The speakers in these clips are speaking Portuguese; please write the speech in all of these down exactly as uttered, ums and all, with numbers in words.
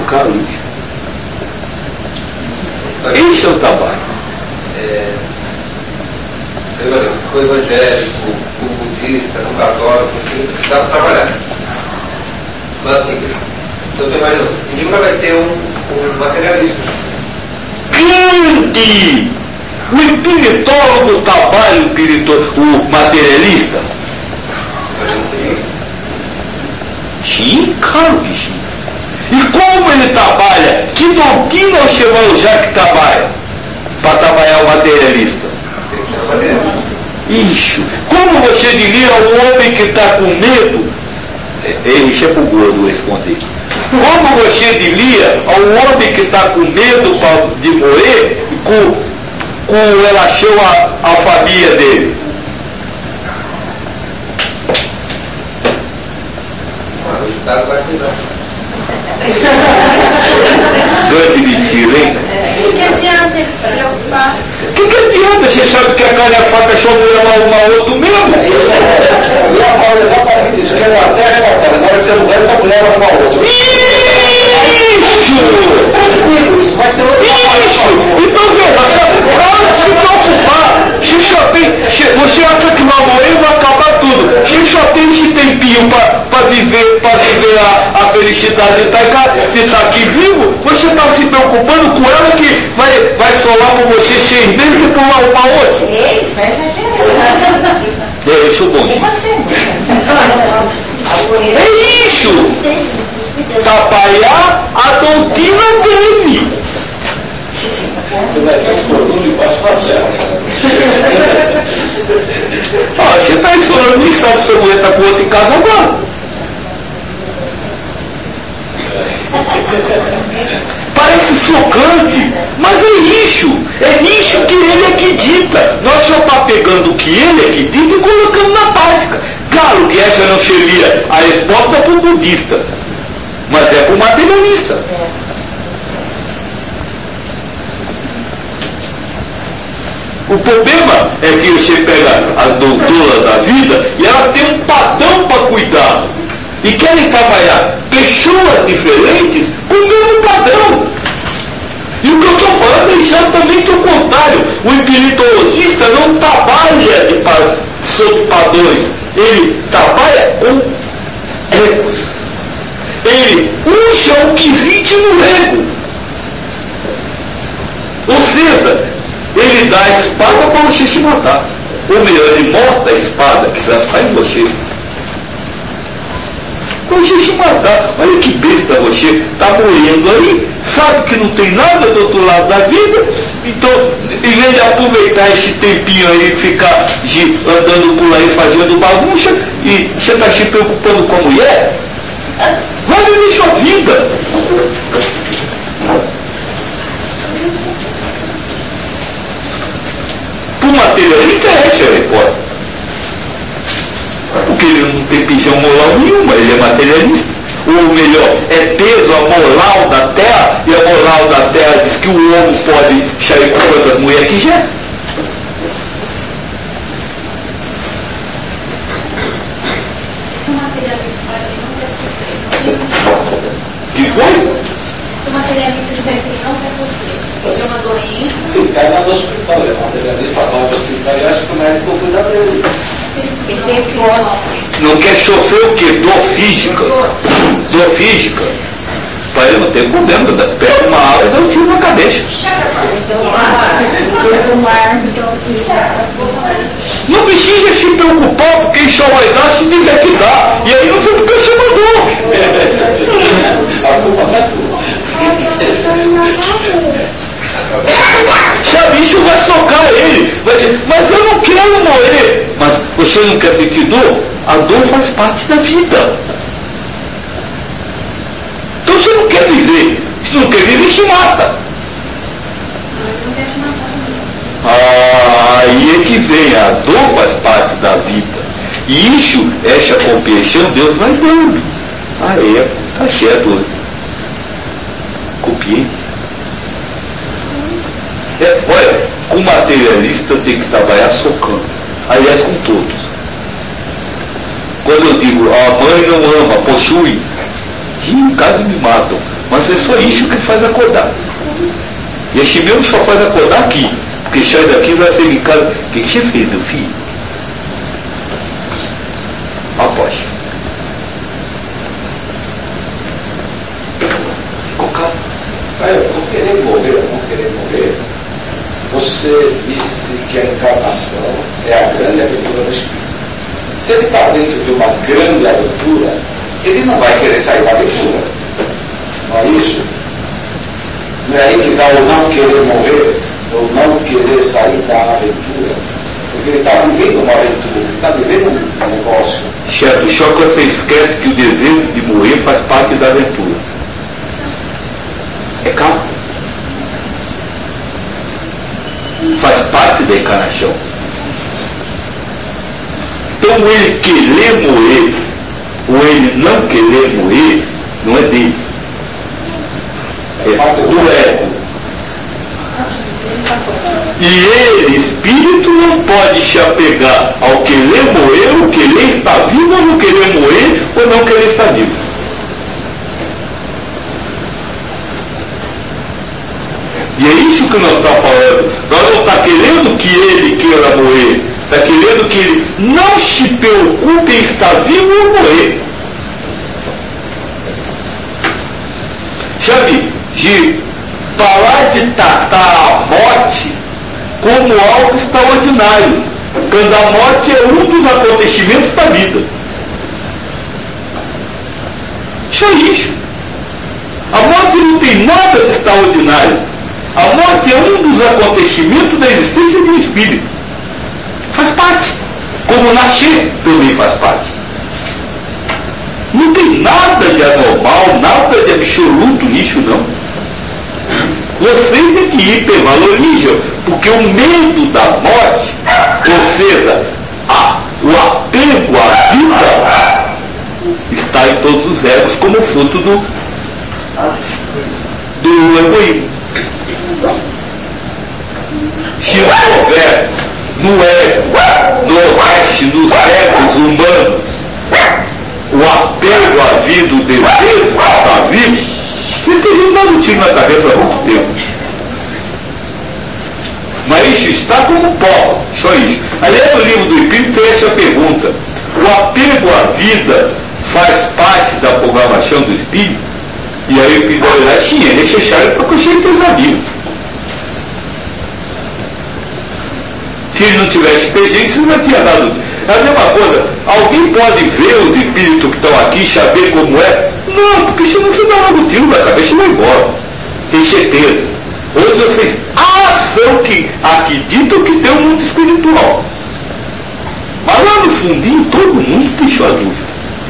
socar o lixo. Esse é o trabalho. É, o evangélico, o budista, o católico, dá para trabalhar. Mas assim, então eu imagino, nunca vai ter um, um materialista. Grande! O espiritólogo trabalha o, espirito, o materialista? Sim, claro que sim. E como ele trabalha? Que doutrina o Cheval Jacques trabalha para trabalhar o materialista? Isso. Como você diria ao homem que está com medo? Ele é para o gordo responder. Como você diria ao homem que está com medo de morrer com, com relação à família dele? O Estado vai cuidar. Grande mentira, hein? O que adianta ele se preocupar? O que, que adianta? Você sabe que a carne e a faca só mulher uma ao outro mesmo? Eu ia falar exatamente isso, que é uma terra e uma terra. Na hora que você morrer, a mulher vai uma ao outro. Isso! Isso vai ter outra Isso! Então veja, para de se preocupar. Se só tem, se você acha que vai morrer, vai acabar tudo. Se só tem esse tempinho para viver, para viver a, a felicidade de estar tá aqui vivo, você está se preocupando com ela que vai, vai solar por você seis meses e depois vai arrumar outro. Eles, vai exagerar. É isso, bom, gente. É isso! Trabalhar a doutrina dele. Vai ser um produto de baixo para Ah, você está falando, nem sabe se a mulher está com outro em casa agora. Parece chocante, mas é isso. É nisso que ele acredita. Nós só está pegando o que ele acredita e colocando na prática. Claro que essa não seria a resposta para o budista, mas é para o materialista. O problema é que você pega as doutoras da vida e elas têm um padrão para cuidar. E querem trabalhar pessoas diferentes com o mesmo padrão. E o que eu estou falando é exatamente o contrário. O espiritologista não trabalha de, sob padrões. Ele trabalha com egos. Ele usa o que existe no ego. Ou seja, ele dá a espada para você se matar. Ou melhor, ele mostra a espada que já está em você. Para você se matar. Olha que besta você. Está morrendo aí. Sabe que não tem nada do outro lado da vida. Então, em vez de aproveitar esse tempinho aí e ficar de, andando por aí fazendo bagunça, e você está se preocupando com a mulher, vai viver sua vida. Para o materialista é essa a resposta. Porque ele não tem pisão moral nenhuma, ele é materialista. Ou melhor, é peso a moral da terra, e a moral da terra diz que o homem pode sair com quantas mulheres quiser. Se o materialista para ele não quer sofrer, Que coisa? se o materialista disser que ele não quer sofrer, ele tem uma doença. Sim, cai lá no hospital, é materialista, vai no hospital e acha que o médico vai cuidar dele. Ele tem esse ócio. Não quer sofrer o quê? Dor física. Dor física. Para ele não ter problema. Pega uma água e eu fio na cabeça. Não precisa se preocupar porque ele só vai dar se tiver que dar. E aí não foi porque você mandou. A culpa não é tua. Sabe, isso vai socar ele. Vai dizer, mas eu não quero morrer. Mas você não quer sentir dor? A dor faz parte da vida. Então você não quer viver. Se não quer viver, se mata. Mas não quer se matar também. Ah, aí é que vem. A dor faz parte da vida. E isso, essa compreensão, Deus vai dando. Ah, é. Tá certo. Copiei. É, olha, com materialista tem que trabalhar socando. Aliás, com todos. Quando eu digo, a mãe não ama, possui, e em casa me matam. Mas é só isso que faz acordar. E este mesmo só faz acordar aqui. Porque sai daqui vai ser em casa. O que você fez, meu filho? Após. Ficou calmo. Eu vou querer morrer, eu vou querer morrer. Você disse que a encarnação é a grande aventura do Espírito. Se ele está dentro de uma grande aventura, ele não vai querer sair da aventura. Não é isso? Não é aí que está o não querer morrer, ou não querer sair da aventura. Porque ele está vivendo uma aventura, ele está vivendo um negócio. Certo, só que você esquece que o desejo de morrer faz parte da aventura. É calmo. Faz parte da encarnação. Então ele querer morrer, ou ele não querer morrer, não é dele. É do ego. E ele, espírito, não pode se apegar ao querer morrer, ou querer estar vivo, ou não querer morrer, ou não querer estar vivo. E é isso que nós estamos falando. Nós não estamos querendo que ele queira morrer. Está querendo que ele não se preocupe em estar vivo ou morrer. Sabe, de parar de tratar a morte como algo extraordinário, quando a morte é um dos acontecimentos da vida. Só isso. A morte não tem nada de extraordinário. A morte é um dos acontecimentos da existência do espírito. Faz parte. Como nascer também faz parte. Não tem nada de anormal, nada de absoluto nisso, não. Vocês é que hipervalorizam, porque o medo da morte, ou seja, a, o apego à vida, está em todos os egos como fruto do, do egoísmo. Se não houver no ego, no resto dos egos humanos, o apego à vida, o desejo da vida, vocês teriam dado um tiro na cabeça há muito tempo. Mas isso está como pó, só isso. Aliás, no livro do Espírito tem essa pergunta: o apego à vida faz parte da programação do Espírito? E aí o Espírito vai olhar, sim, é necessário para que você esteja vivo. Se ele não tivesse expediente, você não tinha dado. É a mesma coisa. Alguém pode ver os espíritos que estão aqui e saber como é? Não, porque senão você dá logo tiro na cabeça e vai embora. Tem certeza. Hoje vocês acham que acreditam que tem um mundo espiritual. Mas lá no fundinho todo mundo tem sua dúvida.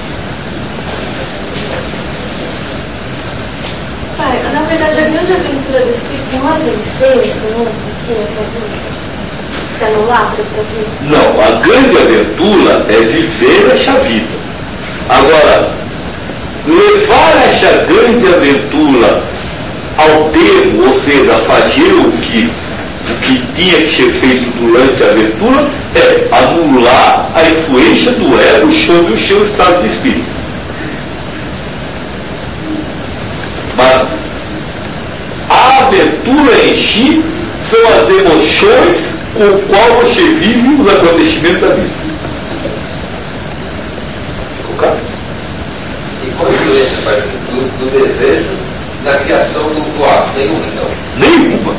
Pai, na verdade a grande aventura do espírito não é vencer esse mundo aqui nessa vida. Se anular para essa vida? Não, a grande aventura é viver essa vida. Agora, levar essa grande aventura ao termo, ou seja, fazer o que, o que tinha que ser feito durante a aventura, é anular a influência do ego sobre o seu estado de espírito. Mas a aventura em si são as emoções com o qual você vive os acontecimentos da vida. Ficou claro? E qual a influência, pai, do, do desejo na criação do, do ato? Nenhuma, então? Nenhuma.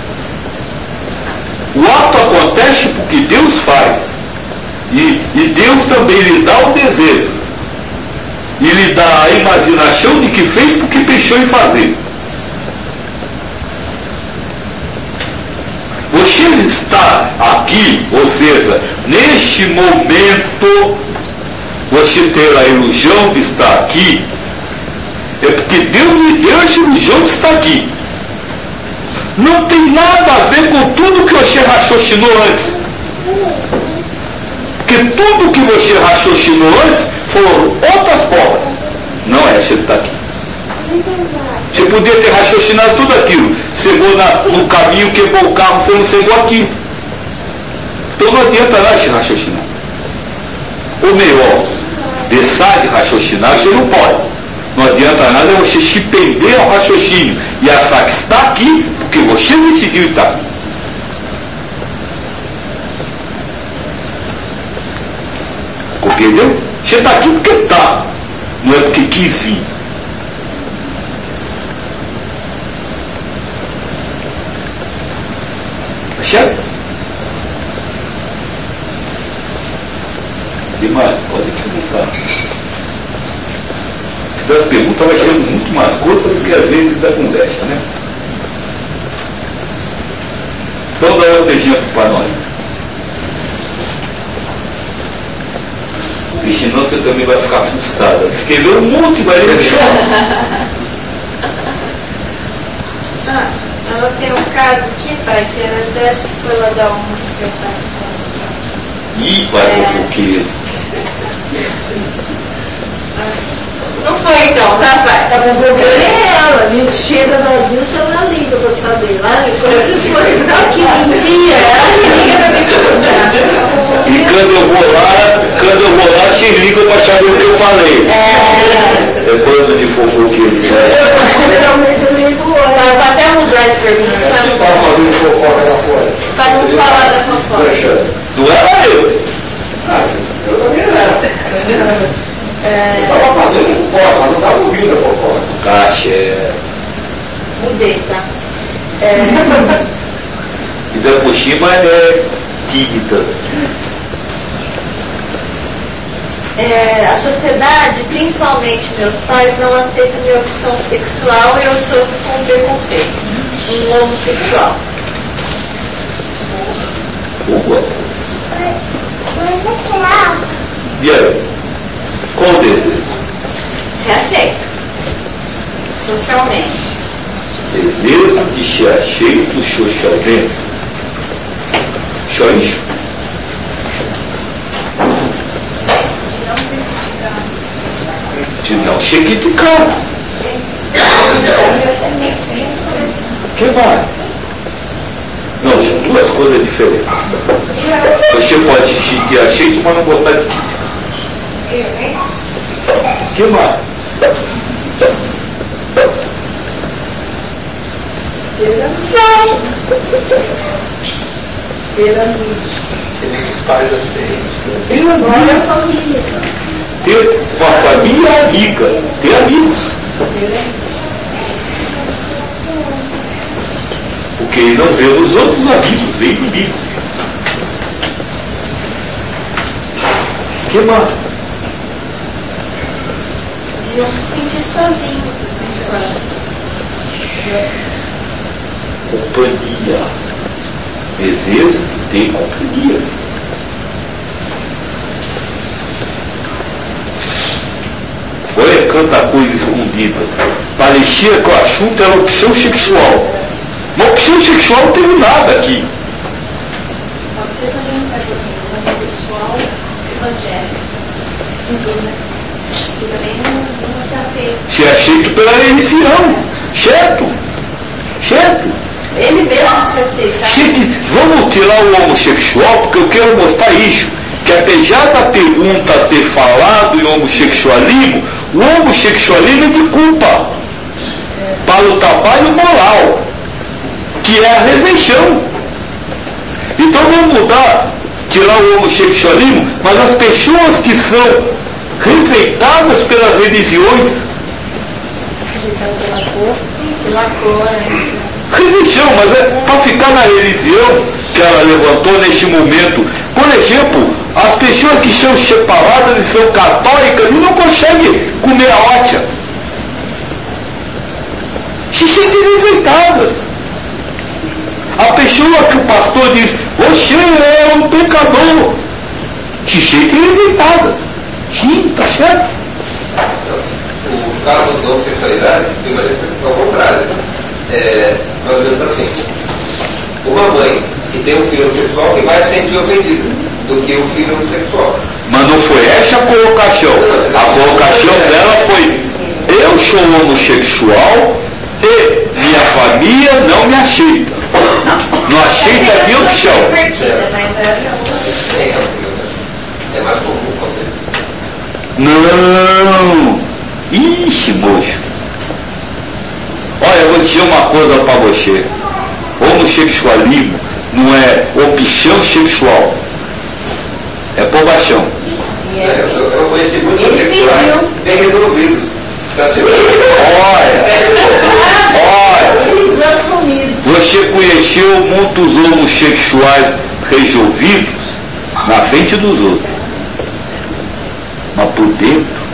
O ato acontece porque Deus faz. E, e Deus também lhe dá o desejo. E lhe dá a imaginação de que fez porque pensou em fazer. Você está aqui, ou seja, neste momento, você ter a ilusão de estar aqui, é porque Deus lhe deu essa ilusão de estar aqui. Não tem nada a ver com tudo que você raciocinou antes. Porque tudo que você raciocinou antes foram outras formas. Não é essa de estar aqui. Você podia ter raciocinado tudo aquilo. Chegou na, no caminho, quebrou o carro, você não chegou aqui. Então não adianta lá se raciocinar. Ou melhor, deixar de raciocinar, você não pode. Não adianta nada você se perder ao raciocínio e achar que está aqui porque você decidiu estar. Compreendeu? Você está aqui porque está, não é porque quis vir. Tá certo? Demais, pode perguntar. Então as perguntas vai sendo muito mais curtas do que às vezes da conversa, né? Então dá outro exemplo para nós. E senão você também vai ficar frustrada. Escreveu um monte e vai ler o chão. Ah, ela tem um caso aqui, pai, que ela acha que foi lá dar uma secretária. Ih, pai é. fofoqueiro. Não foi então, tá, pai? Tá fofoqueira é ela, viu? Chega da Dilson, ela liga pra saber. Lá, como que foi? Não, que mentira! Ela liga pra me perguntar. E quando eu vou lá, quando eu vou lá, te liga pra saber o que eu falei. É. É coisa de fofoqueiro. Geralmente eu ligo hoje. Vou até mudar de pergunta. Estava fazendo fofoca lá fora. Pra não falar da fofoca. Não era eu. Ah, eu também era. É... Eu estava fazendo fofoca, mas não estava ouvindo a fofoca. Caixa, é. Mudei, tá? É... Então por cima é tímida. É, a sociedade, principalmente meus pais, não aceitam minha opção sexual e eu sofro com preconceito. Um homossexual. Boa. E aí? Qual o desejo? Se aceita. Socialmente. Desejo de ser aceito socialmente. Só isso? De não ser criticado. Que vai? Não, são duas coisas diferentes. Você pode se sentir aceito, mas não gostar de crítica. Que mais? Ter amigos. Queria que os pais aceitem. Ter amigos. Olha a família. Ter uma família amiga. Ter amigos. Porque ele não vê os outros amigos, vê inimigos. Que mais? De não se sentir sozinho. Companhia. Desejo de ter companhia. Olha quanta coisa escondida. Parecia que o assunto era opção sexual. Uma opção sexual não teve nada aqui. Pode ser também um homossexual evangélico. Que também não, não se aceita. Se aceito pela religião. Certo? Certo? Ele mesmo se aceita. Gente, vamos tirar o homossexual, porque eu quero mostrar isso. Que apesar da pergunta ter falado em homossexualismo, o homossexualismo é de culpa para o trabalho moral, que é a rejeição. Então vamos mudar, tirar o homossexualismo, mas as pessoas que são rejeitadas pelas religiões. Rejeitado pela cor. Pela cor, né? Rejeição, mas é para ficar na religião que ela levantou neste momento. Por exemplo, as pessoas que são separadas e são católicas e não conseguem comer a hóstia. Se sentem rejeitadas. A pessoa que o pastor diz, você é um pecador, se sentem rejeitadas. Sim, tá certo? O caso da homossexualidade, eu imagino que é o contrário. É, mais ou menos assim. Uma mãe que tem um filho homossexual que vai se sentir ofendida do que o filho homossexual. Mas não foi essa a colocação. A colocação dela foi, eu sou homossexual e minha família não me aceita. Não aceita a minha opção. É mais comum acontecer. Não, Ixi, moço. Olha, eu vou dizer uma coisa para você. Homossexualismo não é opção sexual, é povação. É, eu, eu conheci muitos homossexuais bem resolvidos. Tá sendo... Olha, olha, Eles assumiram. você conheceu muitos homossexuais resolvidos na frente dos outros, mas por dentro,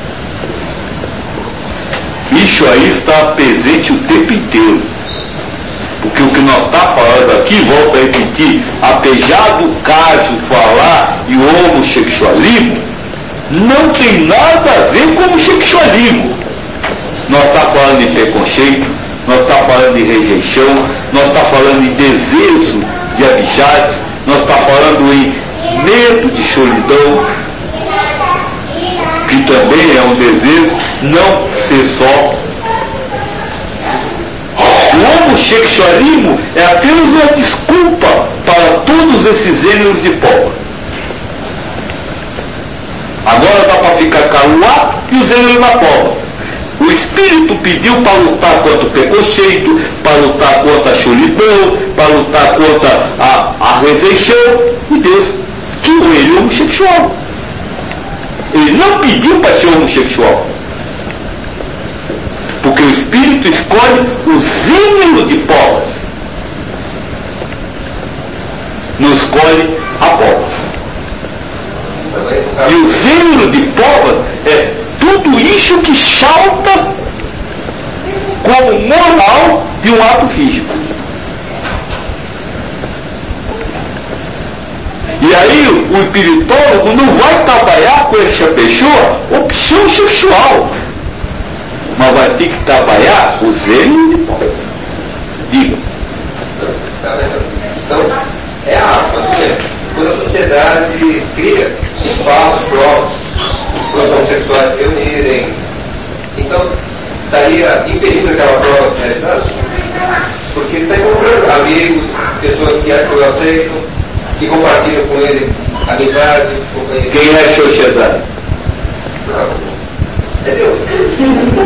isso aí está presente o tempo inteiro. Porque o que nós está falando aqui, volto a repetir, apesar do caso falar em homossexualismo, não tem nada a ver com homossexualismo. Nós está falando de preconceito, nós está falando de rejeição, nós está falando de desejo de amizades, nós está falando em medo de solidão, que também é um desejo, não ser só. O homossexualismo é apenas uma desculpa para todos esses gêneros de povo. Agora dá para ficar caruá e os gêneros da povo. O Espírito pediu para lutar contra o preconceito, para lutar contra a solidão, para lutar contra a, a rejeição, e Deus criou ele homossexual. Ele não pediu para ser homossexual. Porque o Espírito escolhe o gênero de povas. Não escolhe a pova. E o gênero de povas é tudo isso que salta como moral de um ato físico. E aí o espiritólogo não vai trabalhar com essa pessoa opção sexual, mas vai ter que trabalhar o gênero de povas. Diga. Então, é a arma. Quando a sociedade cria espaços próprios para os homossexuais se reunirem, então estaria impedindo aquela prova se realizar? Porque está encontrando amigos, pessoas que eu aceito, que compartilham com ele amizade, companhia. Quem é a sociedade? É Deus.